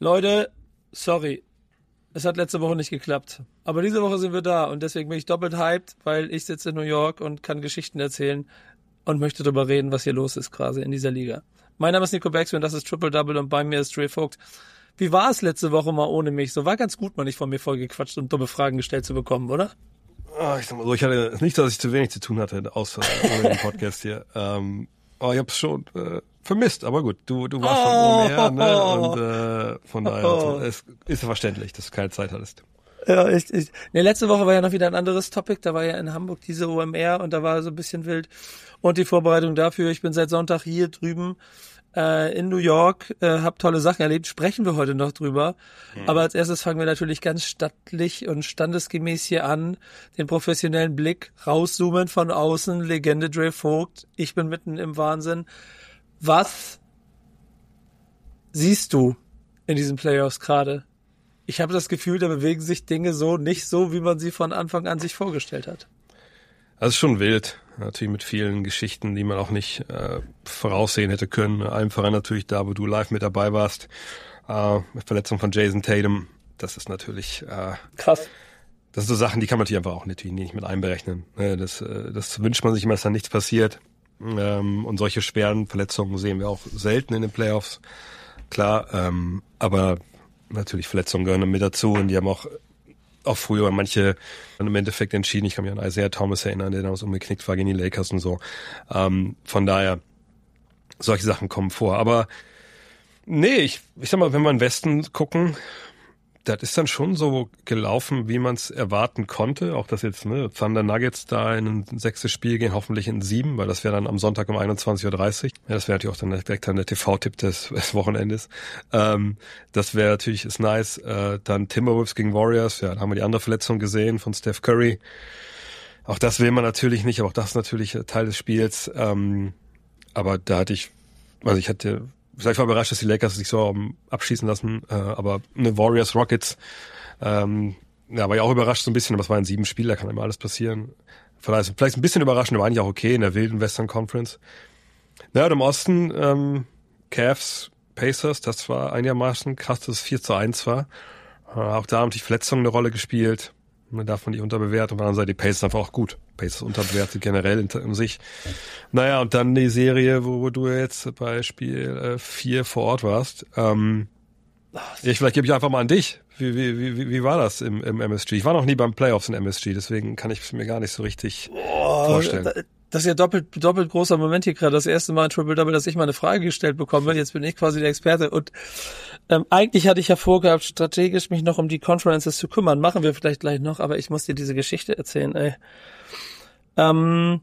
Leute, sorry. Es hat letzte Woche nicht geklappt. Aber diese Woche sind wir da und deswegen bin ich doppelt hyped, weil ich sitze in New York und kann Geschichten erzählen und möchte darüber reden, was hier los ist quasi in dieser Liga. Mein Name ist Nico Baxter und das ist Triple Double und bei mir ist Dre Vogt. Wie war es letzte Woche mal ohne mich? So war ganz gut, mal nicht von mir vollgequatscht und dumme Fragen gestellt zu bekommen, oder? Ich sag mal so, ich hatte nicht, dass ich zu wenig zu tun hatte, außer ohne den Podcast hier. Aber ich hab's schon vermisst, aber gut, du warst schon OMR, ne? Und von daher es ist ja verständlich, dass du keine Zeit hattest. Ja, letzte Woche war ja noch wieder ein anderes Topic, da war ja in Hamburg diese OMR und da war so ein bisschen wild. Und die Vorbereitung dafür, ich bin seit Sonntag hier drüben in New York, hab tolle Sachen erlebt, sprechen wir heute noch drüber. Aber als erstes fangen wir natürlich ganz stattlich und standesgemäß hier an, den professionellen Blick rauszoomen von außen, Legende Dre Vogt, ich bin mitten im Wahnsinn. Was siehst du in diesen Playoffs gerade? Ich habe das Gefühl, da bewegen sich Dinge so nicht so, wie man sie von Anfang an sich vorgestellt hat. Das ist schon wild, natürlich mit vielen Geschichten, die man auch nicht voraussehen hätte können. Allem voran natürlich da, wo du live mit dabei warst, mit Verletzung von Jason Tatum. Das ist natürlich krass. Das sind so Sachen, die kann man natürlich einfach auch natürlich nicht mit einberechnen. Das wünscht man sich immer, dass da nichts passiert. Und solche schweren Verletzungen sehen wir auch selten in den Playoffs. Klar, aber natürlich Verletzungen gehören mit dazu und die haben auch früher manche im Endeffekt entschieden. Ich kann mich an Isaiah Thomas erinnern, der damals umgeknickt war gegen die Lakers und so. Von daher, solche Sachen kommen vor. Aber nee, ich sag mal, wenn wir in den Westen gucken, das ist dann schon so gelaufen, wie man es erwarten konnte. Auch dass jetzt Thunder Nuggets da in ein 6. Spiel gehen, hoffentlich in 7, weil das wäre dann am Sonntag um 21:30 Uhr. Ja, das wäre natürlich auch dann direkt der TV-Tipp des Wochenendes. Das wäre natürlich, ist nice. Dann Timberwolves gegen Warriors. Ja, da haben wir die andere Verletzung gesehen von Steph Curry. Auch das will man natürlich nicht, aber auch das ist natürlich Teil des Spiels. Aber da ich war überrascht, dass die Lakers sich so abschießen lassen, aber Warriors, Rockets, war ja auch überrascht so ein bisschen, aber es war ein 7 Spiel, da kann immer alles passieren. Vielleicht ein bisschen überraschend, aber eigentlich auch okay in der wilden Western Conference. Und im Osten, Cavs, Pacers, das war einigermaßen krass, dass es 4-1 war. Auch da haben die Verletzungen eine Rolle gespielt. Man darf man nicht unterbewerten. Auf der anderen Seite, die Pacers einfach auch gut. Pacers unterbewertet generell in sich. Und dann die Serie, wo du jetzt bei Spiel 4 vor Ort warst. Vielleicht gebe ich einfach mal an dich. Wie war das im MSG? Ich war noch nie beim Playoffs in MSG, deswegen kann ich es mir gar nicht so richtig vorstellen. Das ist ja doppelt großer Moment hier gerade. Das erste Mal in Triple Double, dass ich mal eine Frage gestellt bekomme. Jetzt bin ich quasi der Experte. Und eigentlich hatte ich ja vorgehabt, strategisch mich noch um die Conferences zu kümmern. Machen wir vielleicht gleich noch, aber ich muss dir diese Geschichte erzählen, ey. Ich bin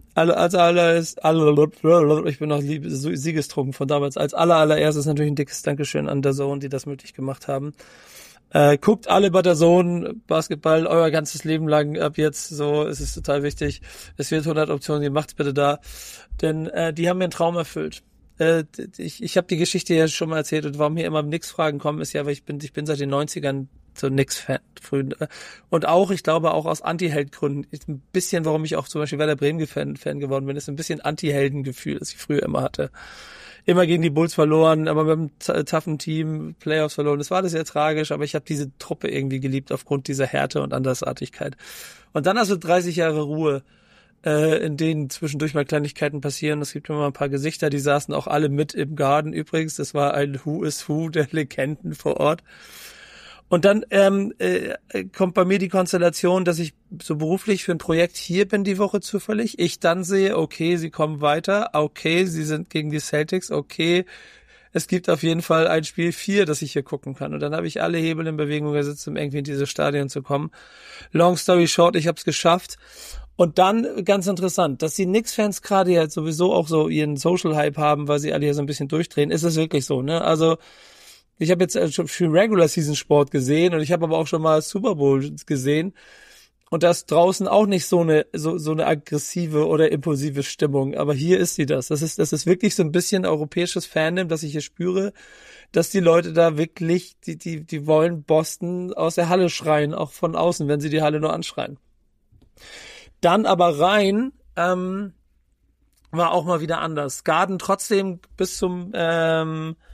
noch siegestrunken von damals. Als allererstes natürlich ein dickes Dankeschön an DAZN, die das möglich gemacht haben. Guckt alle bei DAZN Basketball euer ganzes Leben lang ab jetzt, so, es ist total wichtig. Es wird 100 Optionen, macht's bitte da, denn die haben mir einen Traum erfüllt. Ich habe die Geschichte ja schon mal erzählt und warum hier immer Knicks-Fragen kommen, ist ja, weil ich bin seit den 90ern so Knicks-Fan früh. Und auch, ich glaube, auch aus Anti-Held-Gründen. Ein bisschen, warum ich auch zum Beispiel Werder Bremen-Fan geworden bin, ist ein bisschen Anti-Helden-Gefühl, das ich früher immer hatte. Immer gegen die Bulls verloren, aber mit einem toughen Team, Playoffs verloren. Das war alles sehr tragisch, aber ich habe diese Truppe irgendwie geliebt aufgrund dieser Härte und Andersartigkeit. Und dann hast du 30 Jahre Ruhe, in denen zwischendurch mal Kleinigkeiten passieren. Es gibt immer ein paar Gesichter, die saßen auch alle mit im Garden übrigens. Das war ein Who is Who der Legenden vor Ort. Und dann kommt bei mir die Konstellation, dass ich so beruflich für ein Projekt hier bin die Woche zufällig. Ich dann sehe, okay, sie kommen weiter. Okay, sie sind gegen die Celtics. Okay, es gibt auf jeden Fall ein Spiel 4, das ich hier gucken kann. Und dann habe ich alle Hebel in Bewegung gesetzt, um irgendwie in dieses Stadion zu kommen. Long story short, ich habe es geschafft. Und dann, ganz interessant, dass die Knicks-Fans gerade ja sowieso auch so ihren Social-Hype haben, weil sie alle hier so ein bisschen durchdrehen. Ist es wirklich so, ne? Also ich habe jetzt schon viel Regular-Season-Sport gesehen und ich habe aber auch schon mal Super Bowl gesehen und da ist draußen auch nicht so eine aggressive oder impulsive Stimmung, aber hier ist sie das. Das ist wirklich so ein bisschen europäisches Fandom, das ich hier spüre, dass die Leute da wirklich, die wollen Boston aus der Halle schreien, auch von außen, wenn sie die Halle nur anschreien. Dann aber rein, war auch mal wieder anders. Garden trotzdem bis zum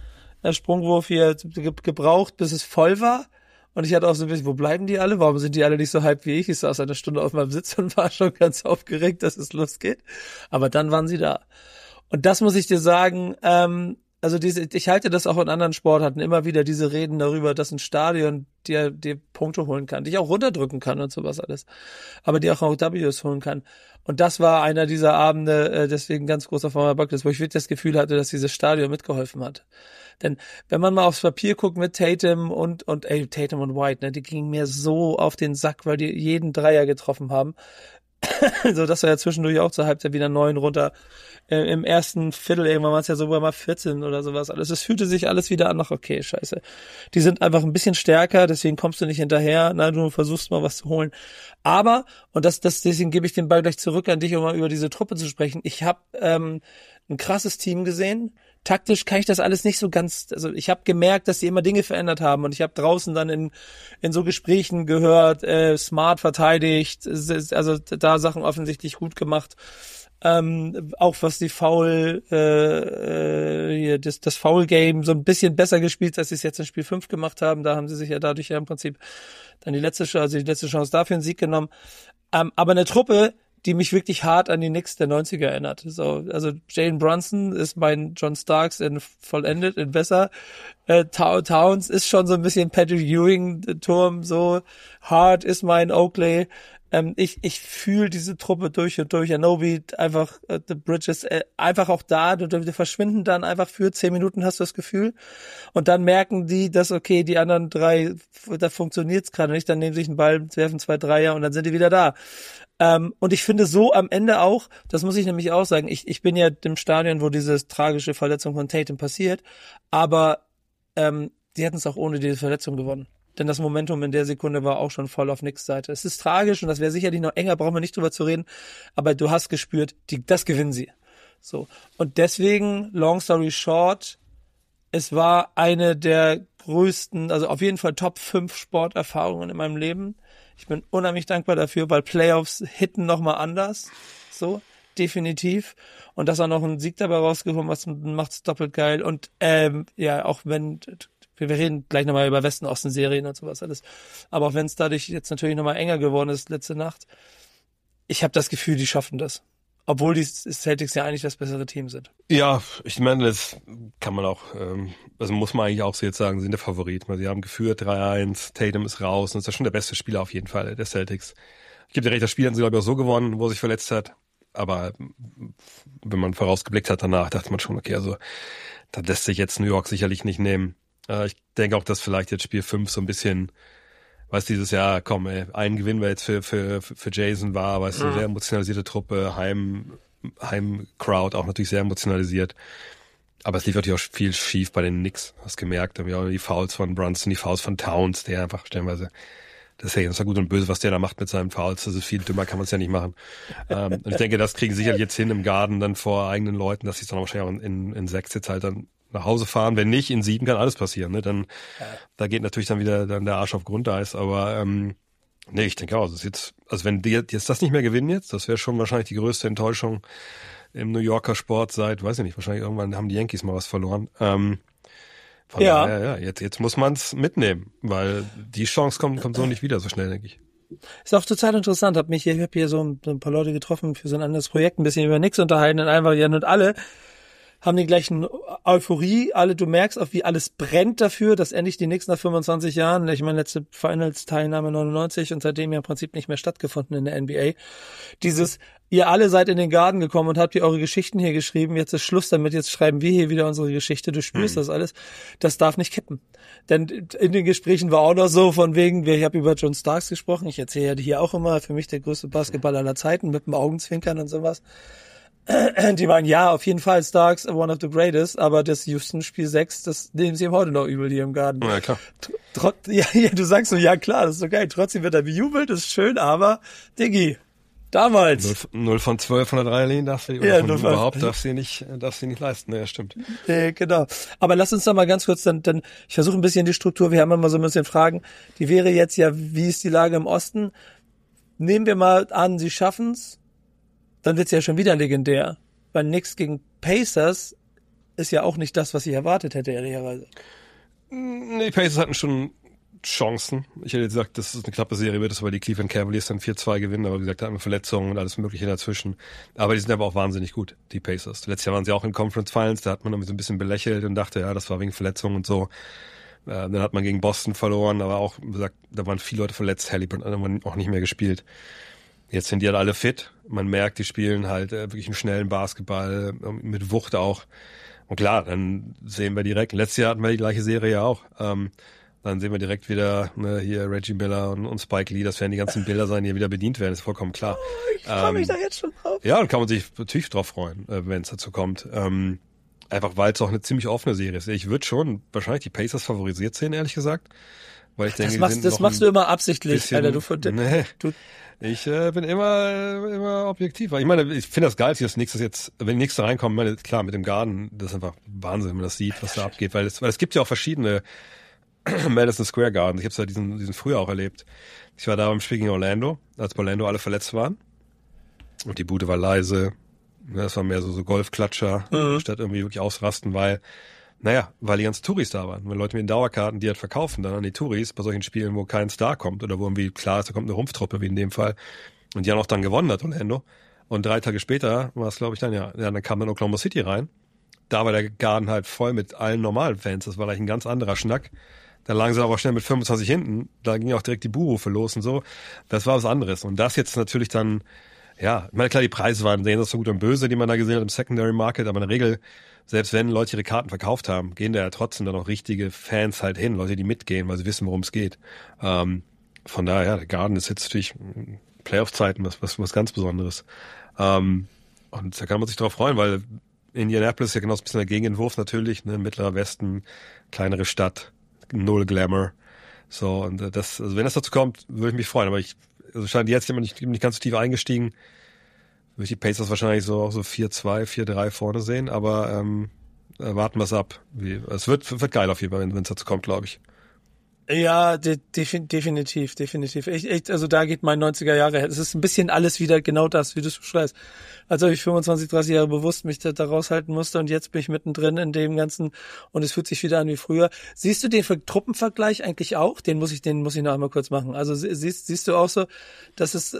Sprungwurf hier gebraucht, bis es voll war. Und ich hatte auch so ein bisschen, wo bleiben die alle? Warum sind die alle nicht so hyped wie ich? Ich saß eine Stunde auf meinem Sitz und war schon ganz aufgeregt, dass es losgeht. Aber dann waren sie da. Und das muss ich dir sagen, also ich halte das auch in anderen Sportarten immer wieder, diese Reden darüber, dass ein Stadion dir Punkte holen kann, dich auch runterdrücken kann und sowas alles. Aber dir auch Ws holen kann. Und das war einer dieser Abende, deswegen ganz großer Former Bucklist, wo ich wirklich das Gefühl hatte, dass dieses Stadion mitgeholfen hat. Denn wenn man mal aufs Papier guckt mit Tatum und Tatum und White, ne, die gingen mir so auf den Sack, weil die jeden Dreier getroffen haben. So, das war ja zwischendurch auch zur Halbzeit wieder 9 runter. Im ersten Viertel irgendwann war es ja sogar mal 14 oder sowas. Also es fühlte sich alles wieder an nach, okay, scheiße. Die sind einfach ein bisschen stärker, deswegen kommst du nicht hinterher. Na, du versuchst mal was zu holen. Aber, und deswegen gebe ich den Ball gleich zurück an dich, um mal über diese Truppe zu sprechen. Ich habe ein krasses Team gesehen. Taktisch kann ich das alles nicht so ganz, also ich habe gemerkt, dass sie immer Dinge verändert haben und ich habe draußen dann in so Gesprächen gehört, smart verteidigt, also da Sachen offensichtlich gut gemacht. Auch was die das Foul-Game so ein bisschen besser gespielt, als sie es jetzt in Spiel 5 gemacht haben. Da haben sie sich ja dadurch ja im Prinzip dann die letzte Chance dafür einen Sieg genommen. Aber eine Truppe, die mich wirklich hart an die Knicks der 90er erinnert. So, also Jalen Brunson ist mein John Starks vollendet, in besser. Towns ist schon so ein bisschen Patrick Ewing-Turm, so hart ist mein Oakley. Ich fühle diese Truppe durch und durch. Anunoby, einfach The Bridges, einfach auch da, die verschwinden dann einfach für 10 Minuten, hast du das Gefühl. Und dann merken die, dass, okay, die anderen 3, da funktioniert's gerade nicht. Dann nehmen sie sich einen Ball, werfen 2 Dreier und dann sind die wieder da. Und ich finde so am Ende auch, das muss ich nämlich auch sagen, ich bin ja im Stadion, wo diese tragische Verletzung von Tatum passiert, aber die hätten es auch ohne diese Verletzung gewonnen. Denn das Momentum in der Sekunde war auch schon voll auf Knicks Seite. Es ist tragisch und das wäre sicherlich noch enger, brauchen wir nicht drüber zu reden, aber du hast gespürt, das gewinnen sie. So. Und deswegen, long story short, es war eine der größten, also auf jeden Fall Top 5 Sporterfahrungen in meinem Leben. Ich bin unheimlich dankbar dafür, weil Playoffs hitten nochmal anders. So, definitiv. Und dass auch noch ein Sieg dabei rausgekommen ist, macht's doppelt geil. Und ja, auch wenn, wir reden gleich nochmal über Westen-Osten-Serien und sowas alles, aber auch wenn es dadurch jetzt natürlich nochmal enger geworden ist letzte Nacht, ich habe das Gefühl, die schaffen das. Obwohl die Celtics ja eigentlich das bessere Team sind. Ja, ich meine, das kann man auch, also muss man eigentlich auch so jetzt sagen, sind der Favorit. Sie haben geführt 3-1, Tatum ist raus und ist ja schon der beste Spieler auf jeden Fall der Celtics. Ich gebe dir recht, das Spiel haben sie, glaube ich, auch so gewonnen, wo er sich verletzt hat. Aber wenn man vorausgeblickt hat danach, dachte man schon, okay, also da lässt sich jetzt New York sicherlich nicht nehmen. Ich denke auch, dass vielleicht jetzt Spiel 5 so ein bisschen, weißt dieses Jahr, komm, ey, ein Gewinn war jetzt für Jason war, weißt du, sehr emotionalisierte Truppe, Heim-Crowd auch natürlich sehr emotionalisiert. Aber es lief natürlich auch viel schief bei den Knicks, hast gemerkt, die Fouls von Brunson, die Fouls von Towns, der einfach stellenweise, das ist ja gut und böse, was der da macht mit seinen Fouls, das ist viel dümmer, kann man es ja nicht machen. Und ich denke, das kriegen sie sicherlich jetzt hin im Garden dann vor eigenen Leuten, dass sie es dann wahrscheinlich auch in 6 jetzt halt dann nach Hause fahren. Wenn nicht, in 7 kann alles passieren, ne? Dann, da geht natürlich dann wieder dann der Arsch auf Grundeis, aber nee, ich denke auch, das ist jetzt, also wenn die jetzt das nicht mehr gewinnen jetzt, das wäre schon wahrscheinlich die größte Enttäuschung im New Yorker Sport seit, weiß ich nicht, wahrscheinlich irgendwann haben die Yankees mal was verloren. Ja, jetzt muss man es mitnehmen, weil die Chance kommt so nicht wieder so schnell, denke ich. Ist auch total interessant. Ich habe hier so ein paar Leute getroffen für so ein anderes Projekt, ein bisschen über Knicks unterhalten und einfach, ja, und alle haben die gleichen Euphorie, du merkst auch, wie alles brennt dafür, dass endlich die Knicks nach 25 Jahren, ich meine, letzte Finals-Teilnahme 99 und seitdem ja im Prinzip nicht mehr stattgefunden in der NBA, ihr alle seid in den Garten gekommen und habt ihr eure Geschichten hier geschrieben, jetzt ist Schluss damit, jetzt schreiben wir hier wieder unsere Geschichte, du spürst das alles, das darf nicht kippen. Denn in den Gesprächen war auch noch so von wegen, ich habe über John Starks gesprochen, ich erzähle ja hier auch immer, für mich der größte Basketballer aller Zeiten, mit dem Augenzwinkern und sowas. Die meinen, ja, auf jeden Fall Starks, one of the greatest, aber das Houston Spiel 6, das nehmen sie ihm heute noch übel hier im Garten. Ja, klar. Ja, du sagst so, ja klar, das ist so geil, trotzdem wird er bejubelt, das ist schön, aber, Diggi, damals. 0 von 12 von der Dreierlinie darfst du, oder von überhaupt darfst du nicht leisten, ja, stimmt. Genau. Aber lass uns doch mal ganz kurz dann, ich versuche ein bisschen die Struktur, wir haben immer so ein bisschen Fragen, die wäre jetzt ja, wie ist die Lage im Osten? Nehmen wir mal an, sie schaffen's. Dann wird's ja schon wieder legendär. Weil Knicks gegen Pacers ist ja auch nicht das, was ich erwartet hätte, ehrlicherweise. Die Pacers hatten schon Chancen. Ich hätte gesagt, dass es eine knappe Serie wird, dass aber die Cleveland Cavaliers dann 4-2 gewinnen, aber wie gesagt, da hatten wir Verletzungen und alles Mögliche dazwischen. Aber die sind aber auch wahnsinnig gut, die Pacers. Letztes Jahr waren sie auch in Conference Finals, da hat man irgendwie so ein bisschen belächelt und dachte, ja, das war wegen Verletzungen und so. Dann hat man gegen Boston verloren, aber auch, wie gesagt, da waren viele Leute verletzt, Halliburton hat man auch nicht mehr gespielt. Jetzt sind die halt alle fit. Man merkt, die spielen halt wirklich einen schnellen Basketball, mit Wucht auch. Und klar, dann sehen wir direkt, letztes Jahr hatten wir die gleiche Serie ja auch. Dann sehen wir direkt wieder hier Reggie Miller und Spike Lee, das werden die ganzen Bilder sein, die wieder bedient werden, ist vollkommen klar. Ich freue mich da jetzt schon drauf. Ja, dann kann man sich natürlich drauf freuen, wenn es dazu kommt. Einfach weil es auch eine ziemlich offene Serie ist. Ich würde schon wahrscheinlich die Pacers favorisiert sehen, ehrlich gesagt. Weil ich denke, das machst du immer absichtlich, Alter. Ich bin immer objektiv. Ich meine, ich finde das geil, dass das nächstes jetzt, wenn die nächste reinkommen, meine, klar, mit dem Garden, das ist einfach Wahnsinn, wenn man das sieht, was da abgeht, weil es gibt ja auch verschiedene Madison Square Gardens. Ich habe es ja diesen Frühjahr auch erlebt. Ich war da beim Spiel gegen Orlando, als bei Orlando alle verletzt waren. Und die Bude war leise. Das war mehr so Golfklatscher, statt irgendwie wirklich ausrasten, weil die ganzen Touris da waren. Wenn Leute mit den Dauerkarten, die halt verkaufen, dann an die Touris bei solchen Spielen, wo kein Star kommt oder wo irgendwie klar ist, da kommt eine Rumpftruppe, wie in dem Fall. Und die haben auch dann gewonnen, hat Orlando. Und 3 Tage später war es, glaube ich, dann kam dann Oklahoma City rein. Da war der Garden halt voll mit allen normalen Fans. Das war gleich ein ganz anderer Schnack. Da lagen sie aber schnell mit 25 hinten. Da ging auch direkt die Buhrufe los und so. Das war was anderes. Und das jetzt natürlich dann, ja, ich meine, klar, die Preise waren sehen das so gut und böse, die man da gesehen hat im Secondary Market, aber in der Regel, selbst wenn Leute ihre Karten verkauft haben, gehen da ja trotzdem dann auch richtige Fans halt hin, Leute, die mitgehen, weil sie wissen, worum es geht. Von daher, ja, der Garden ist jetzt natürlich Playoff-Zeiten was ganz Besonderes. Und da kann man sich drauf freuen, weil Indianapolis ist ja genau so ein bisschen der Gegenentwurf natürlich, ne, Mittlerer Westen, kleinere Stadt, null Glamour. So, und also wenn das dazu kommt, würde ich mich freuen, aber scheint jetzt jemand nicht ganz so tief eingestiegen. Würde ich die Pacers wahrscheinlich so 4-2, 4-3 vorne sehen, aber warten wir es ab. Es wird geil auf jeden Fall, wenn es dazu kommt, glaube ich. Ja, definitiv. Echt, also da geht mein 90er Jahre her. Es ist ein bisschen alles wieder genau das, wie du es beschreibst. Als ob ich 25, 30 Jahre bewusst mich da raushalten musste und jetzt bin ich mittendrin in dem Ganzen und es fühlt sich wieder an wie früher. Siehst du den Truppenvergleich eigentlich auch? Den muss ich noch einmal kurz machen. Also siehst du auch so, dass es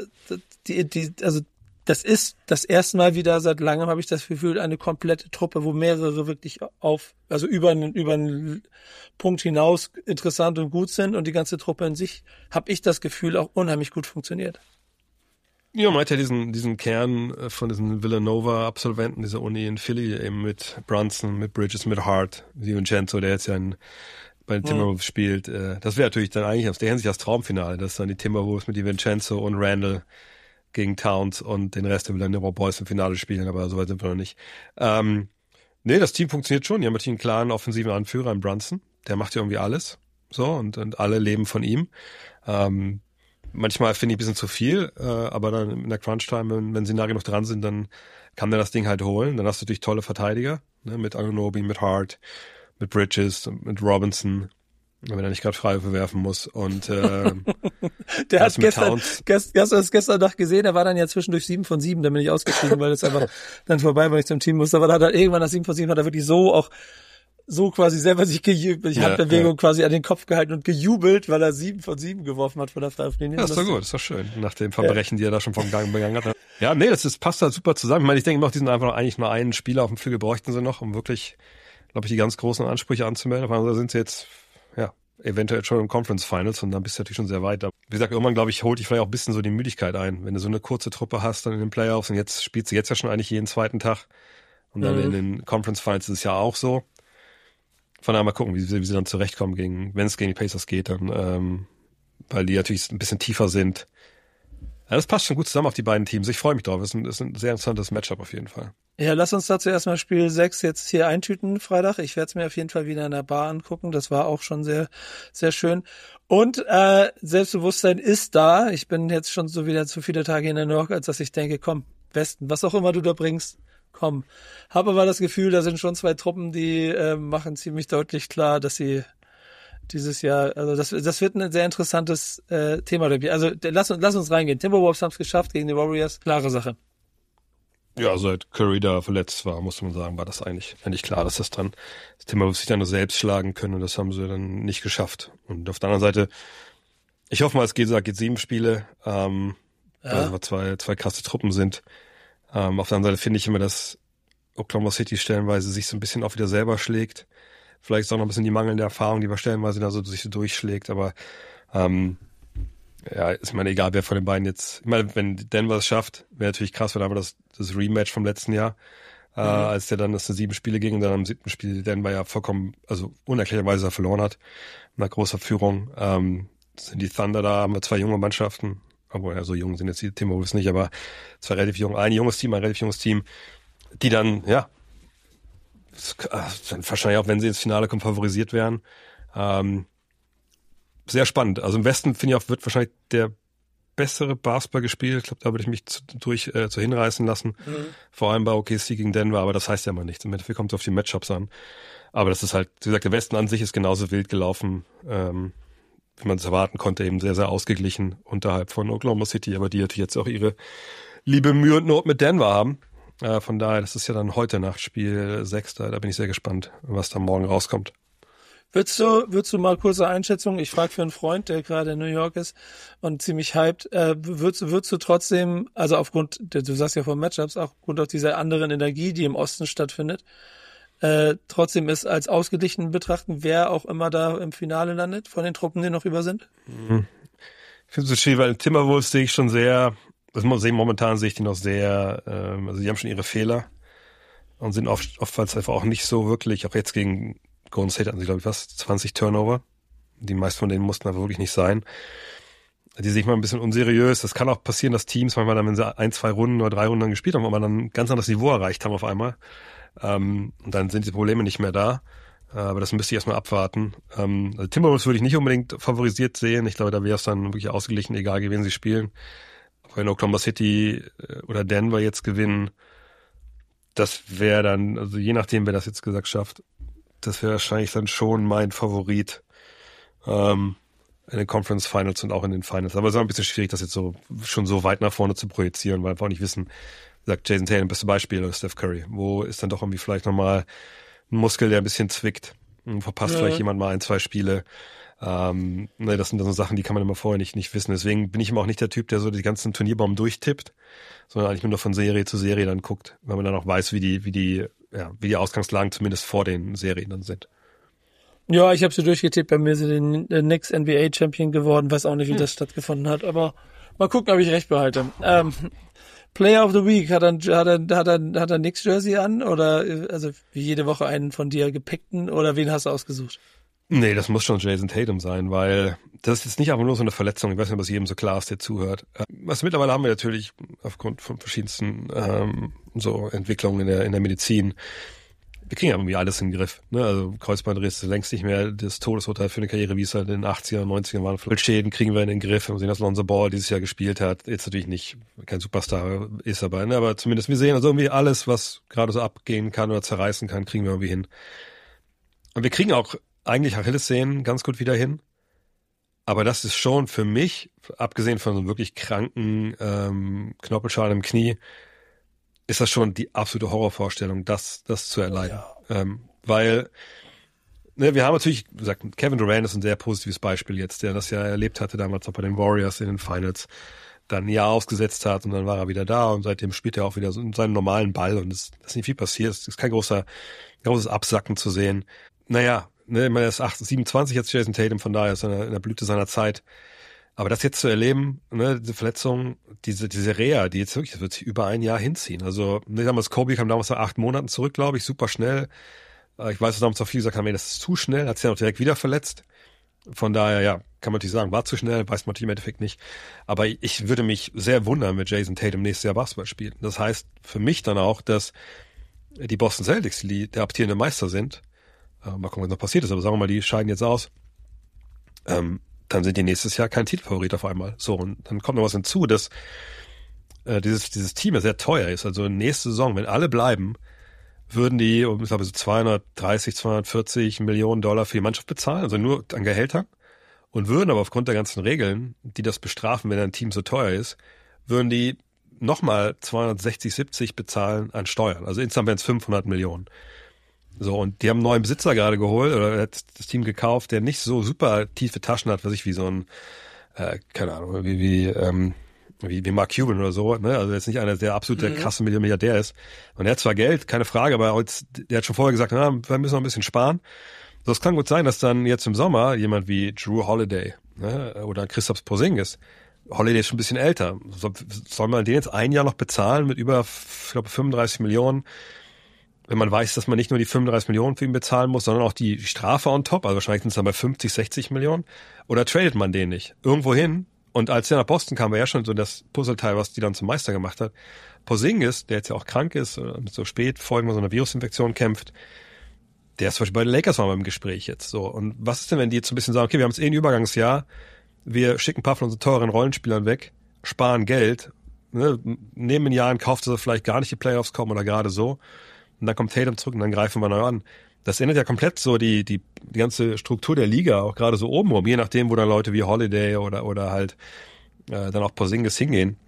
das ist das erste Mal wieder seit langem, habe ich das Gefühl, eine komplette Truppe, wo mehrere wirklich über einen Punkt hinaus interessant und gut sind und die ganze Truppe in sich, habe ich das Gefühl, auch unheimlich gut funktioniert. Ja, man hat ja diesen Kern von diesen Villanova-Absolventen dieser Uni in Philly, eben mit Brunson, mit Bridges, mit Hart, DiVincenzo, der jetzt ja bei den Timberwolves spielt. Das wäre natürlich dann eigentlich aus der Hinsicht das Traumfinale, dass dann die Timberwolves mit DiVincenzo und Randall gegen Towns und den Rest der Villanova Boys im Finale spielen, aber soweit sind wir noch nicht. Nee, das Team funktioniert schon. Die haben natürlich einen klaren offensiven Anführer in Brunson. Der macht ja irgendwie alles. So, und alle leben von ihm. Manchmal finde ich ein bisschen zu viel, aber dann in der Crunch-Time, wenn sie nah genug dran sind, dann kann der das Ding halt holen. Dann hast du natürlich tolle Verteidiger, ne, mit Anunoby, mit Hart, mit Bridges, mit Robinson, wenn er nicht gerade Freiwürfe werfen muss. Und der hat gestern Nacht gesehen, er war dann ja zwischendurch 7 von 7, da bin ich ausgestiegen, weil es einfach dann vorbei, weil ich zum Team musste. Aber da hat er irgendwann nach 7 von 7 hat er wirklich so quasi selber sich gejubelt, Handbewegung quasi an den Kopf gehalten und gejubelt, weil er 7 von 7 geworfen hat von der Freiwurflinie. Ja, ist doch gut, ist doch schön, nach dem Verbrechen, die er da schon vom Gang begangen hat. Ja, nee, das passt halt super zusammen. Ich meine, ich denke noch, die sind einfach eigentlich nur einen Spieler auf dem Flügel bräuchten sie noch, um wirklich, glaube ich, die ganz großen Ansprüche anzumelden. Auf einmal sind sie jetzt, ja, eventuell schon im Conference Finals und dann bist du natürlich schon sehr weit. Aber wie gesagt, irgendwann, glaube ich, holt dich vielleicht auch ein bisschen so die Müdigkeit ein. Wenn du so eine kurze Truppe hast dann in den Playoffs und jetzt spielst du jetzt ja schon eigentlich jeden zweiten Tag und dann in den Conference Finals ist es ja auch so. Von daher mal gucken, wie sie dann zurechtkommen wenn es gegen die Pacers geht, dann, weil die natürlich ein bisschen tiefer sind. Ja, das passt schon gut zusammen auf die beiden Teams. Ich freue mich drauf. Es ist ein sehr interessantes Matchup auf jeden Fall. Ja, lass uns dazu erstmal Spiel 6 jetzt hier eintüten, Freitag. Ich werde es mir auf jeden Fall wieder in der Bar angucken. Das war auch schon sehr, sehr schön. Und Selbstbewusstsein ist da. Ich bin jetzt schon so wieder zu viele Tage in New York, als dass ich denke, komm, Westen, was auch immer du da bringst, komm. Habe aber das Gefühl, da sind schon 2 Truppen, die machen ziemlich deutlich klar, dass sie dieses Jahr, also das wird ein sehr interessantes Thema. Also lass uns reingehen. Timberwolves haben es geschafft gegen die Warriors. Klare Sache. Ja, seit Curry da verletzt war, muss man sagen, war das eigentlich klar, dass das Timberwolves sich dann nur selbst schlagen können und das haben sie dann nicht geschafft. Und auf der anderen Seite, ich hoffe mal, es geht 7 Spiele, weil es zwei krasse Truppen sind. Auf der anderen Seite finde ich immer, dass Oklahoma City stellenweise sich so ein bisschen auch wieder selber schlägt. Vielleicht ist auch noch ein bisschen die mangelnde Erfahrung, die wir stellenweise da so sich so durchschlägt, aber ja, ist mir egal, wer von den beiden jetzt, ich meine, wenn Denver es schafft, wäre natürlich krass, wenn aber das Rematch vom letzten Jahr, als der dann das 7 Spiele ging und dann am 7. Spiel Denver ja vollkommen, also unerklärlicherweise verloren hat, nach großer Führung, sind die Thunder da, haben wir 2 junge Mannschaften, obwohl ja so jung sind jetzt die Timberwolves nicht, aber 2 relativ jung, ein relativ junges Team, die dann, ja, dann wahrscheinlich auch, wenn sie ins Finale kommen, favorisiert werden. Sehr spannend. Also im Westen, finde ich auch, wird wahrscheinlich der bessere Basketball gespielt. Ich glaube, da würde ich mich zu hinreißen lassen. Vor allem bei OKC gegen Denver, aber das heißt ja mal nichts. Im Endeffekt kommt es auf die Matchups an. Aber das ist halt, wie gesagt, der Westen an sich ist genauso wild gelaufen, wie man es erwarten konnte, eben sehr, sehr ausgeglichen unterhalb von Oklahoma City, aber die natürlich jetzt auch ihre liebe Mühe und Not mit Denver haben. Von daher, das ist ja dann heute Nacht Spiel 6, da bin ich sehr gespannt, was da morgen rauskommt. Würdest du mal kurze Einschätzung, ich frage für einen Freund, der gerade in New York ist und ziemlich hyped, würdest du trotzdem, also aufgrund, du sagst ja von Matchups, auch aufgrund auch dieser anderen Energie, die im Osten stattfindet, trotzdem ist als ausgeglichen betrachten, wer auch immer da im Finale landet, von den Truppen, die noch über sind? Ich finde es so schwierig, weil Timberwolves sehe ich schon sehr, momentan sehe ich die noch sehr, also die haben schon ihre Fehler und sind oftmals einfach auch nicht so wirklich, auch jetzt gegen Golden State hatten sie, glaube ich, 20 Turnover. Die meisten von denen mussten aber wirklich nicht sein. Die sehe ich mal ein bisschen unseriös. Das kann auch passieren, dass Teams manchmal dann, wenn sie 1, 2 Runden oder 3 Runden gespielt haben, aber dann ein ganz anderes Niveau erreicht haben auf einmal. Und dann sind die Probleme nicht mehr da. Aber das müsste ich erstmal abwarten. Also Timberwolves würde ich nicht unbedingt favorisiert sehen. Ich glaube, da wäre es dann wirklich ausgeglichen, egal gegen wen sie spielen. Aber wenn Oklahoma City oder Denver jetzt gewinnen, das wäre dann, also je nachdem, wer das jetzt gesagt schafft, das wäre wahrscheinlich dann schon mein Favorit in den Conference Finals und auch in den Finals. Aber es ist auch ein bisschen schwierig, das jetzt schon so weit nach vorne zu projizieren, weil wir auch nicht wissen, sagt Jason Tatum, beste Beispiel, oder Steph Curry. Wo ist dann doch irgendwie vielleicht nochmal ein Muskel, der ein bisschen zwickt und verpasst vielleicht jemand mal 1, 2 Spiele. Das sind dann so Sachen, die kann man immer vorher nicht wissen. Deswegen bin ich immer auch nicht der Typ, der so die ganzen Turnierbaum durchtippt, sondern eigentlich nur von Serie zu Serie dann guckt, weil man dann auch weiß, wie die Ausgangslagen zumindest vor den Serien dann sind. Ja, ich habe sie durchgetippt, bei mir sind die Knicks NBA Champion geworden, weiß auch nicht, wie das stattgefunden hat, aber mal gucken, ob ich recht behalte. Player of the Week, hat er Knicks Jersey an oder also wie jede Woche einen von dir gepickten oder wen hast du ausgesucht? Nee, das muss schon Jason Tatum sein, weil das ist jetzt nicht einfach nur so eine Verletzung. Ich weiß nicht, ob es jedem so klar ist, der zuhört. Mittlerweile haben wir natürlich aufgrund von verschiedensten so Entwicklungen in der Medizin, wir kriegen ja irgendwie alles in den Griff. Ne? Also Kreuzbandriss ist längst nicht mehr das Todesurteil für eine Karriere, wie es halt in den 80er und 90ern waren. Schäden kriegen wir in den Griff. Wir sehen, dass Lonzo Ball dieses Jahr gespielt hat. Jetzt natürlich nicht kein Superstar ist aber, ne? Aber zumindest wir sehen also irgendwie alles, was gerade so abgehen kann oder zerreißen kann, kriegen wir irgendwie hin. Und wir kriegen auch eigentlich Achillessehnen ganz gut wieder hin. Aber das ist schon für mich, abgesehen von so einem wirklich kranken Knorpelschaden im Knie, ist das schon die absolute Horrorvorstellung, das zu erleiden. Ja. Weil wir haben natürlich gesagt, Kevin Durant ist ein sehr positives Beispiel jetzt, der das ja erlebt hatte damals auch bei den Warriors in den Finals, dann ein Jahr ausgesetzt hat und dann war er wieder da und seitdem spielt er auch wieder so seinen normalen Ball und es ist nicht viel passiert. Es ist kein großes Absacken zu sehen. Naja, er ist 27 jetzt Jason Tatum, von daher ist er in der Blüte seiner Zeit. Aber das jetzt zu erleben, diese Verletzung, diese Reha, die jetzt wirklich, das wird sich über ein Jahr hinziehen. Also, damals Kobe kam damals nach 8 Monaten zurück, glaube ich, super schnell. Ich weiß, dass damals auch viele gesagt haben, das ist zu schnell, hat sich ja auch direkt wieder verletzt. Von daher, ja, kann man natürlich sagen, war zu schnell, weiß man natürlich im Endeffekt nicht. Aber ich würde mich sehr wundern, wenn Jason Tatum nächstes Jahr Basketball spielt. Das heißt für mich dann auch, dass die Boston Celtics, die der amtierende Meister sind, mal gucken, was noch passiert ist, aber sagen wir mal, die scheiden jetzt aus, dann sind die nächstes Jahr kein Titelfavorit auf einmal. So, und dann kommt noch was hinzu, dass dieses Team ja sehr teuer ist. Also nächste Saison, wenn alle bleiben, würden die, ich glaube, so 230, 240 Millionen Dollar für die Mannschaft bezahlen, also nur an Gehältern, und würden aber aufgrund der ganzen Regeln, die das bestrafen, wenn ein Team so teuer ist, würden die nochmal 260, 70 bezahlen an Steuern. Also insgesamt wären es 500 Millionen. So, und die haben einen neuen Besitzer gerade geholt oder hat das Team gekauft, der nicht so super tiefe Taschen hat, wie so ein, keine Ahnung, wie Mark Cuban oder so, ne? Also jetzt nicht einer, der absolute krasse Milliardär ist. Und er hat zwar Geld, keine Frage, aber der hat schon vorher gesagt, wir müssen noch ein bisschen sparen. So, es kann gut sein, dass dann jetzt im Sommer jemand wie Jrue Holiday, ne? Oder Kristaps Porzingis, Holiday ist schon ein bisschen älter. Soll man den jetzt ein Jahr noch bezahlen mit über, ich glaube, 35 Millionen? Wenn man weiß, dass man nicht nur die 35 Millionen für ihn bezahlen muss, sondern auch die Strafe on top, also wahrscheinlich sind es dann bei 50, 60 Millionen, oder tradet man den nicht? Irgendwo hin. Und als er nach Boston kam, war ja schon so das Puzzleteil, was die dann zum Meister gemacht hat. Porzingis, der jetzt ja auch krank ist, mit so Spätfolgen so einer Virusinfektion kämpft, der ist zum Beispiel bei den Lakers mal im Gespräch jetzt. So. Und was ist denn, wenn die jetzt so ein bisschen sagen, okay, wir haben jetzt ein Übergangsjahr, wir schicken ein paar von unseren teuren Rollenspielern weg, sparen Geld, ne, nehmen in Jahren, kauft, dass sie vielleicht gar nicht die Playoffs kommen oder gerade so. Und dann kommt Tatum zurück und dann greifen wir neu an. Das ändert ja komplett so die ganze Struktur der Liga, auch gerade so obenrum, je nachdem, wo dann Leute wie Holiday oder halt dann auch Porzingis hingehen.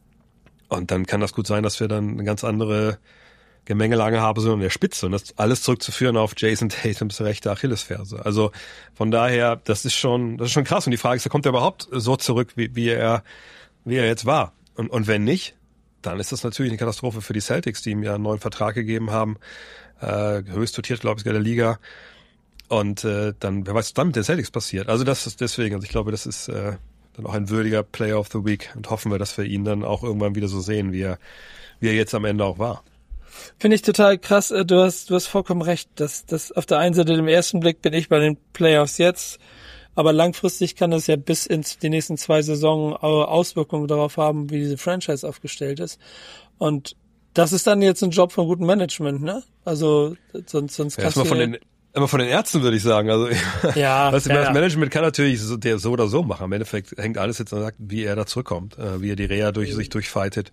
Und dann kann das gut sein, dass wir dann eine ganz andere Gemengelage haben, so in der Spitze. Und das alles zurückzuführen auf Jason Tatums rechte Achillesferse. Also von daher, das ist schon krass. Und die Frage ist, kommt er überhaupt so zurück, wie er jetzt war? Und wenn nicht, dann ist das natürlich eine Katastrophe für die Celtics, die ihm ja einen neuen Vertrag gegeben haben. Höchst dotiert, glaube ich, der Liga. Und dann, wer weiß, was dann mit den Celtics passiert. Also das ist deswegen, also ich glaube, das ist dann auch ein würdiger Player of the Week. Und hoffen wir, dass wir ihn dann auch irgendwann wieder so sehen, wie er jetzt am Ende auch war. Finde ich total krass. Du hast vollkommen recht. Das auf der einen Seite, im ersten Blick bin ich bei den Playoffs jetzt. Aber langfristig kann das ja bis in die nächsten 2 Saisons Auswirkungen darauf haben, wie diese Franchise aufgestellt ist. Und das ist dann jetzt ein Job von gutem Management, ne? Also sonst kannst du immer von den Ärzten, würde ich sagen. Also ja, das Management kann natürlich so oder so machen. Im Endeffekt hängt alles jetzt an, wie er da zurückkommt, wie er die Reha sich durchfightet.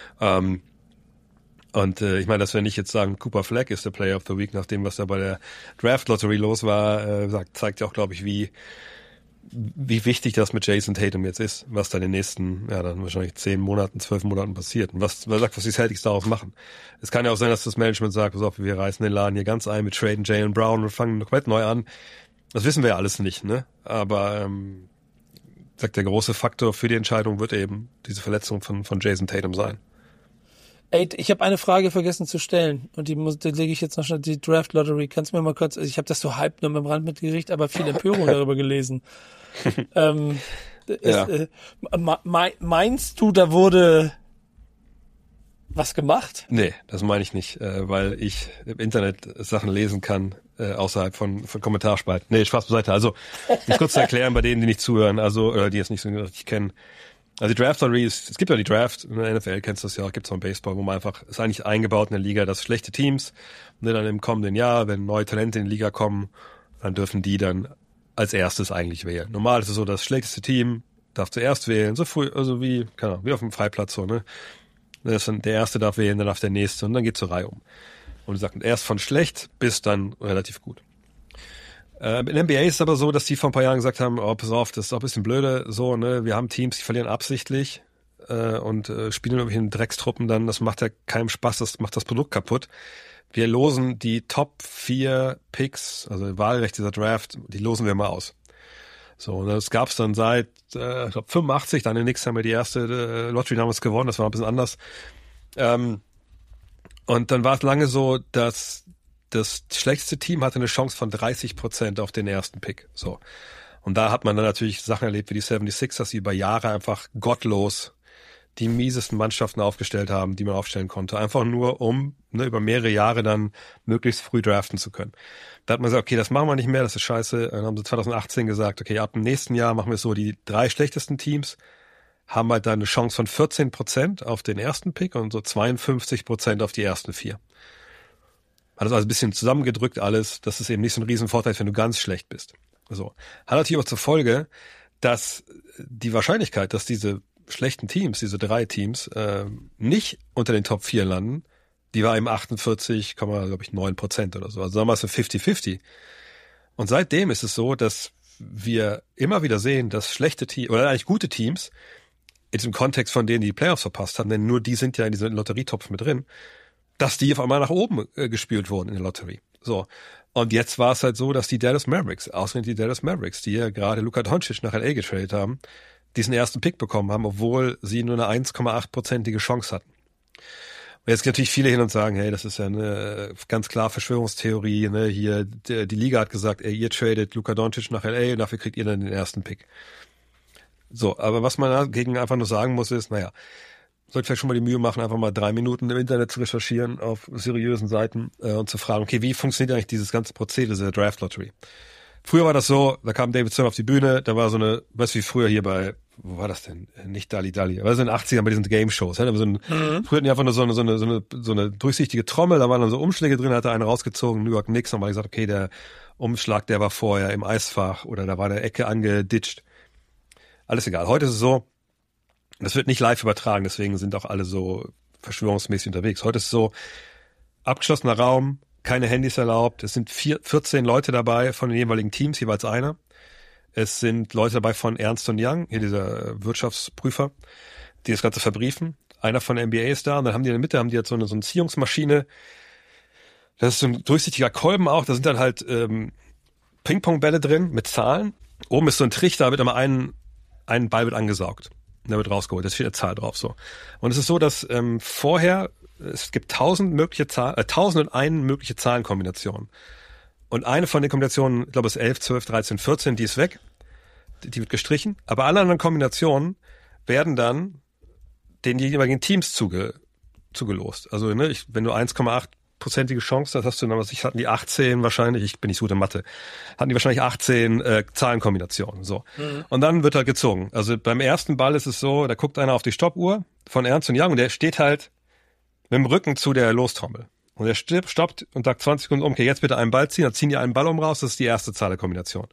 Und ich meine, dass wir nicht jetzt sagen, Cooper Fleck ist der Player of the Week, nach dem, was da bei der Draft Lottery los war, zeigt ja auch, glaube ich, wie wichtig das mit Jason Tatum jetzt ist, was da in den nächsten, dann wahrscheinlich 10 Monaten, 12 Monaten passiert. Und was die Celtics daraus machen. Es kann ja auch sein, dass das Management sagt, pass auf, wir reißen den Laden hier ganz ein, wir traden Jaylen Brown und fangen komplett neu an. Das wissen wir ja alles nicht, ne? Aber sagt, der große Faktor für die Entscheidung wird eben diese Verletzung von Jason Tatum sein. Ey, ich habe eine Frage vergessen zu stellen und die lege ich jetzt noch schnell, die Draft Lottery. Kannst du mir mal kurz, also ich habe das so halb nur mit dem Rand mitgekriegt, aber viel Empörung darüber gelesen. Meinst du, da wurde was gemacht? Nee, das meine ich nicht, weil ich im Internet Sachen lesen kann, außerhalb von Kommentarspalten. Nee, Spaß beiseite. Also, um kurz zu erklären bei denen, die nicht zuhören, also die es nicht so richtig kennen. Also die Draft Lottery es gibt ja die Draft, in der NFL kennst du das ja auch, gibt's auch im Baseball, wo man einfach, ist eigentlich eingebaut in der Liga, dass schlechte Teams, ne, dann im kommenden Jahr, wenn neue Talente in die Liga kommen, dann dürfen die dann als erstes eigentlich wählen. Normal ist es so, das schlechteste Team darf zuerst wählen, so früh, also wie auf dem Freiplatz so, ne. Der erste darf wählen, dann darf der nächste und dann geht's zur Reihe um. Und die sagen, erst von schlecht bis dann relativ gut. In der NBA ist es aber so, dass die vor ein paar Jahren gesagt haben, pass auf, das ist auch ein bisschen blöde, so, ne, wir haben Teams, die verlieren absichtlich und spielen irgendwelche Dreckstruppen, dann, das macht ja keinem Spaß, das macht das Produkt kaputt. Wir losen die Top 4 Picks, also Wahlrecht dieser Draft, die losen wir mal aus. So, und das gab's dann seit, ich glaube 85, dann in Knicks haben wir die erste Lottery damals gewonnen, das war ein bisschen anders. Und dann war es lange so, dass das schlechteste Team hatte eine Chance von 30% auf den ersten Pick. So. Und da hat man dann natürlich Sachen erlebt wie die 76ers, die über Jahre einfach gottlos die miesesten Mannschaften aufgestellt haben, die man aufstellen konnte. Einfach nur, um über mehrere Jahre dann möglichst früh draften zu können. Da hat man gesagt, okay, das machen wir nicht mehr, das ist scheiße. Dann haben sie 2018 gesagt, okay, ab dem nächsten Jahr machen wir es so, die 3 schlechtesten Teams haben halt dann eine Chance von 14% auf den ersten Pick und so 52% auf die ersten 4. Hat das also ein bisschen zusammengedrückt alles, dass es eben nicht so ein Riesenvorteil ist, wenn du ganz schlecht bist. So. Hat natürlich auch zur Folge, dass die Wahrscheinlichkeit, dass diese schlechten Teams, diese 3 Teams, nicht unter den Top 4 landen, die war eben 48,9% oder so. Also damals 50-50. Und seitdem ist es so, dass wir immer wieder sehen, dass schlechte Teams, oder eigentlich gute Teams, in diesem Kontext von denen, die Playoffs verpasst haben, denn nur die sind ja in diesem Lotterietopf mit drin, dass die auf einmal nach oben gespielt wurden in der Lotterie. So. Und jetzt war es halt so, dass die Dallas Mavericks, die ja gerade Luka Doncic nach LA getradet haben, diesen ersten Pick bekommen haben, obwohl sie nur eine 1,8%ige Chance hatten. Und jetzt gehen natürlich viele hin und sagen, hey, das ist ja eine ganz klar Verschwörungstheorie, ne? Hier, die Liga hat gesagt, ey, ihr tradet Luka Doncic nach LA und dafür kriegt ihr dann den ersten Pick. So, aber was man dagegen einfach nur sagen muss, ist, naja, sollte vielleicht schon mal die Mühe machen, einfach mal 3 Minuten im Internet zu recherchieren auf seriösen Seiten und zu fragen, okay, wie funktioniert eigentlich dieses ganze Prozedere der Draft Lottery? Früher war das so, da kam David Stern auf die Bühne, da war so eine, weißt du, wie früher hier bei, wo war das denn? Nicht Dali, aber so in den 80ern bei diesen Game-Shows. Früher hatten die einfach nur so eine durchsichtige Trommel, da waren dann so Umschläge drin, hat da einer rausgezogen, New York Knicks, und mal gesagt, okay, der Umschlag, der war vorher im Eisfach oder da war eine Ecke angeditscht. Alles egal. Heute ist es so, das wird nicht live übertragen, deswegen sind auch alle so verschwörungsmäßig unterwegs. Heute ist es so, abgeschlossener Raum, keine Handys erlaubt, es sind 14 Leute dabei von den jeweiligen Teams, jeweils einer. Es sind Leute dabei von Ernst & Young, hier dieser Wirtschaftsprüfer, die das Ganze verbriefen. Einer von der NBA ist da und dann haben die in der Mitte jetzt so eine Ziehungsmaschine. Das ist so ein durchsichtiger Kolben auch, da sind dann halt Ping-Pong-Bälle drin mit Zahlen. Oben ist so ein Trichter, da wird immer ein Ball wird angesaugt. Der wird rausgeholt, da steht eine Zahl drauf, so. Und es ist so, dass vorher, es gibt 1001 mögliche Zahlenkombinationen. Und eine von den Kombinationen, ich glaube es ist 11, 12, 13, 14, die ist weg. Die wird gestrichen. Aber alle anderen Kombinationen werden dann den jeweiligen Teams zugelost. Also, ne, wenn du 1,8%ige Chance hast, hast du dann, hatten die 18 wahrscheinlich, ich bin nicht so gut in Mathe, hatten die wahrscheinlich 18 Zahlenkombinationen, so. Mhm. Und dann wird halt gezogen. Also beim ersten Ball ist es so, da guckt einer auf die Stoppuhr von Ernst & Young und der steht halt mit dem Rücken zu der Lostrommel. Und er stoppt und sagt 20 Sekunden okay, jetzt bitte einen Ball ziehen, dann ziehen die einen Ball raus, das ist die erste Zahl der Kombination.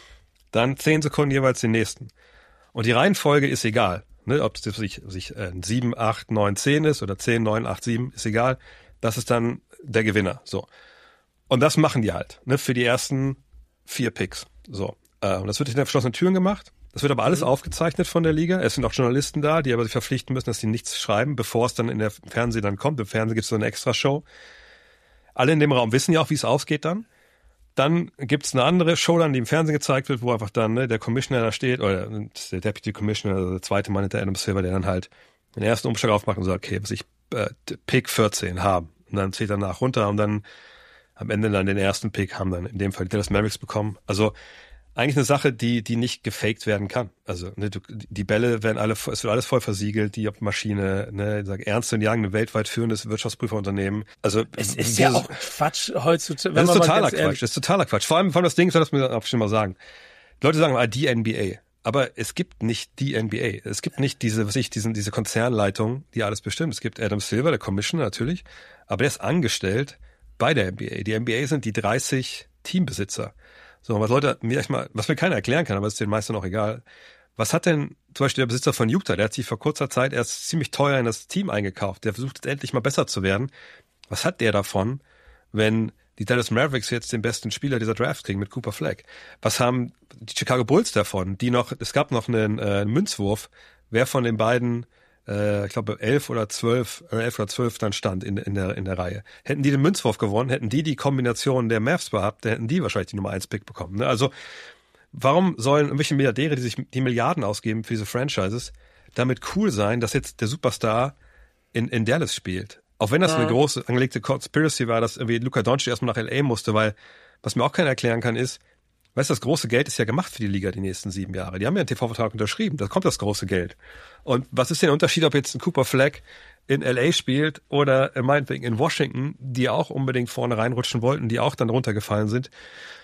Dann 10 Sekunden jeweils den nächsten. Und die Reihenfolge ist egal, ne, ob es sich 7, 8, 9, 10 ist oder 10, 9, 8, 7, ist egal. Das ist dann der Gewinner, so. Und das machen die halt, ne, für die ersten 4 Picks, so. Und das wird hinter verschlossenen Türen gemacht. Das wird aber alles aufgezeichnet von der Liga. Es sind auch Journalisten da, die aber sich verpflichten müssen, dass sie nichts schreiben, bevor es dann in der Fernsehen dann kommt. Im Fernsehen gibt es so eine Extra-Show. Alle in dem Raum wissen ja auch, wie es ausgeht dann. Dann gibt es eine andere Show dann, die im Fernsehen gezeigt wird, wo einfach dann der Commissioner da steht, oder der Deputy Commissioner, also der zweite Mann hinter Adam Silver, der dann halt den ersten Umschlag aufmacht und sagt, okay, was ich Pick 14 haben. Und dann zählt er nach runter und dann am Ende dann den ersten Pick haben dann in dem Fall die Dallas Mavericks bekommen. Also eigentlich eine Sache, die nicht gefaked werden kann. Also ne, die Bälle werden es wird alles voll versiegelt, die Maschine, ne, sag Ernst & Young, ein weltweit führendes Wirtschaftsprüferunternehmen. Also es ist ja auch Quatsch heutzutage. Das ist totaler Quatsch. Das ist totaler Quatsch. Vor allem das Ding, das mir auch schon mal sagen. Die Leute sagen die NBA, aber es gibt nicht die NBA. Es gibt nicht diese Konzernleitung, die alles bestimmt. Es gibt Adam Silver, der Commissioner natürlich, aber der ist angestellt bei der NBA. Die NBA sind die 30 Teambesitzer. So, was mir keiner erklären kann, aber es ist den meisten auch egal. Was hat denn zum Beispiel der Besitzer von Utah, der hat sich vor kurzer Zeit erst ziemlich teuer in das Team eingekauft, der versucht jetzt endlich mal besser zu werden. Was hat der davon, wenn die Dallas Mavericks jetzt den besten Spieler dieser Draft kriegen mit Cooper Fleck? Was haben die Chicago Bulls davon? Es gab noch einen Münzwurf, wer von den beiden ich glaube 11 oder 12 dann stand in der Reihe. Hätten die den Münzwurf gewonnen, hätten die Kombination der Mavs gehabt, hätten die wahrscheinlich die Nummer 1 Pick bekommen. Ne? Also warum sollen irgendwelche Milliardäre, die sich die Milliarden ausgeben für diese Franchises, damit cool sein, dass jetzt der Superstar in Dallas spielt? Auch wenn das eine große angelegte Conspiracy war, dass irgendwie Luka Doncic erstmal nach LA musste, weil was mir auch keiner erklären kann ist, weißt du, das große Geld ist ja gemacht für die Liga die nächsten 7 Jahre. Die haben ja einen TV-Vertrag unterschrieben, da kommt das große Geld. Und was ist denn der Unterschied, ob jetzt ein Cooper Fleck in LA spielt oder meinetwegen in Washington, die auch unbedingt vorne reinrutschen wollten, die auch dann runtergefallen sind?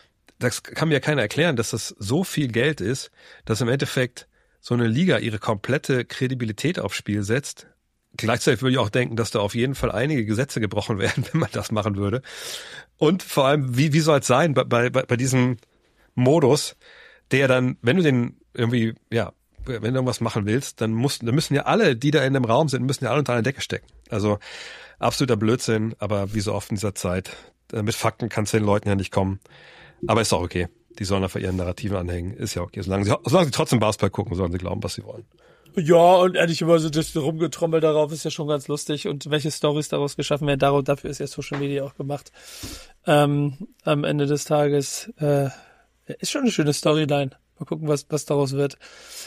Das kann mir ja keiner erklären, dass das so viel Geld ist, dass im Endeffekt so eine Liga ihre komplette Kredibilität aufs Spiel setzt. Gleichzeitig würde ich auch denken, dass da auf jeden Fall einige Gesetze gebrochen werden, wenn man das machen würde. Und vor allem, wie soll es sein bei diesem Modus, der dann, wenn du den irgendwie, ja, wenn du irgendwas machen willst, dann müssen ja alle, die da in dem Raum sind, müssen ja alle unter einer Decke stecken. Also absoluter Blödsinn, aber wie so oft in dieser Zeit, mit Fakten kannst du den Leuten ja nicht kommen. Aber ist auch okay. Die sollen einfach ihren Narrativen anhängen. Ist ja okay. Solange sie trotzdem Basketball gucken, sollen sie glauben, was sie wollen. Ja, und ehrlicherweise das Rumgetrommel darauf ist ja schon ganz lustig und welche Storys daraus geschaffen werden, dafür ist ja Social Media auch gemacht. Am Ende des Tages ist schon eine schöne Storyline. Mal gucken, was daraus wird.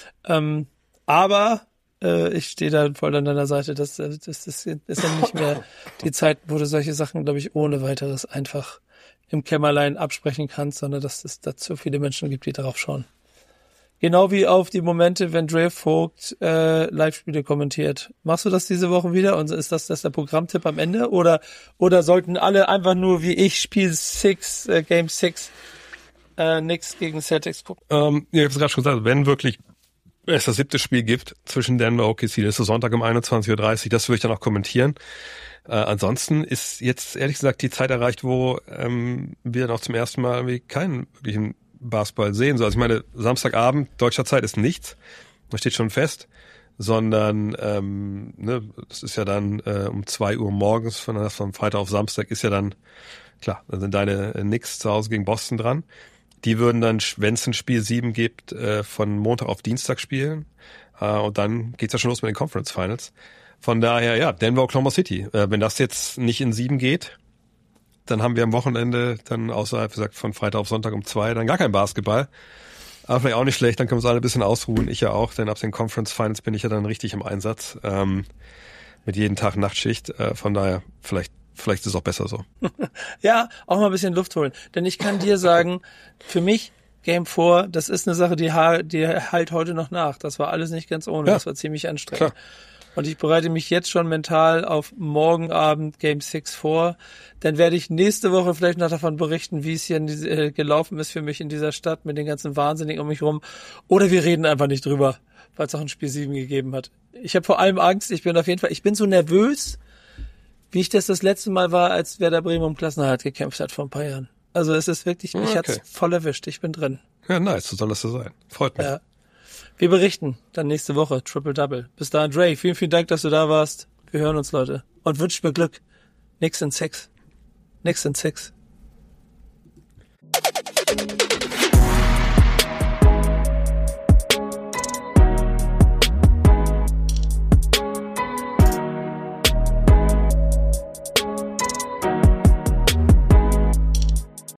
Aber ich stehe da voll an deiner Seite. Das ist ja nicht mehr die Zeit, wo du solche Sachen, glaube ich, ohne weiteres einfach im Kämmerlein absprechen kannst, sondern dass es dazu viele Menschen gibt, die darauf schauen. Genau wie auf die Momente, wenn Dre Vogt Live-Spiele kommentiert. Machst du das diese Woche wieder? Und ist das der Programmtipp am Ende? Oder sollten alle einfach nur wie ich Game 6 Knicks gegen Celtics gucken? Ich habe es gerade schon gesagt, wenn wirklich es das 7. Spiel gibt zwischen Denver und OKC, das ist Sonntag um 21:30 Uhr, das würde ich dann auch kommentieren. Ansonsten ist jetzt ehrlich gesagt die Zeit erreicht, wo wir noch zum ersten Mal irgendwie keinen wirklichen Basketball sehen. Also ich meine, Samstagabend deutscher Zeit ist nichts, das steht schon fest, sondern das ist ja dann um 2 Uhr morgens von Freitag auf Samstag ist ja dann, klar, dann sind deine Knicks zu Hause gegen Boston dran. Die würden dann, wenn es ein Spiel 7 gibt, von Montag auf Dienstag spielen. Und dann geht's ja schon los mit den Conference Finals. Von daher, ja, Denver, Oklahoma City. Wenn das jetzt nicht in 7 geht, dann haben wir am Wochenende dann außerhalb, wie gesagt, von Freitag auf Sonntag um 2 dann gar kein Basketball. Aber vielleicht auch nicht schlecht, dann können wir uns alle ein bisschen ausruhen. Ich ja auch, denn ab den Conference Finals bin ich ja dann richtig im Einsatz. Mit jedem Tag Nachtschicht. Von daher, vielleicht ist es auch besser so. Ja, auch mal ein bisschen Luft holen. Denn ich kann dir sagen, für mich Game 4, das ist eine Sache, die halt heute noch nach. Das war alles nicht ganz ohne. Ja. Das war ziemlich anstrengend. Klar. Und ich bereite mich jetzt schon mental auf morgen Abend Game 6 vor. Dann werde ich nächste Woche vielleicht noch davon berichten, wie es hier gelaufen ist für mich in dieser Stadt mit den ganzen Wahnsinnigen um mich rum. Oder wir reden einfach nicht drüber, weil es auch ein Spiel 7 gegeben hat. Ich habe vor allem Angst. Ich bin so nervös, wie ich das letzte Mal war, als Werder Bremen um Klassenerhalt gekämpft hat vor ein paar Jahren. Also es ist wirklich, mich hat's voll erwischt. Ich bin drin. Ja, nice. So soll das so sein. Freut mich. Ja. Wir berichten dann nächste Woche. Triple-Double. Bis dahin, Dre, vielen, vielen Dank, dass du da warst. Wir hören uns, Leute. Und wünscht mir Glück. Knicks in 6.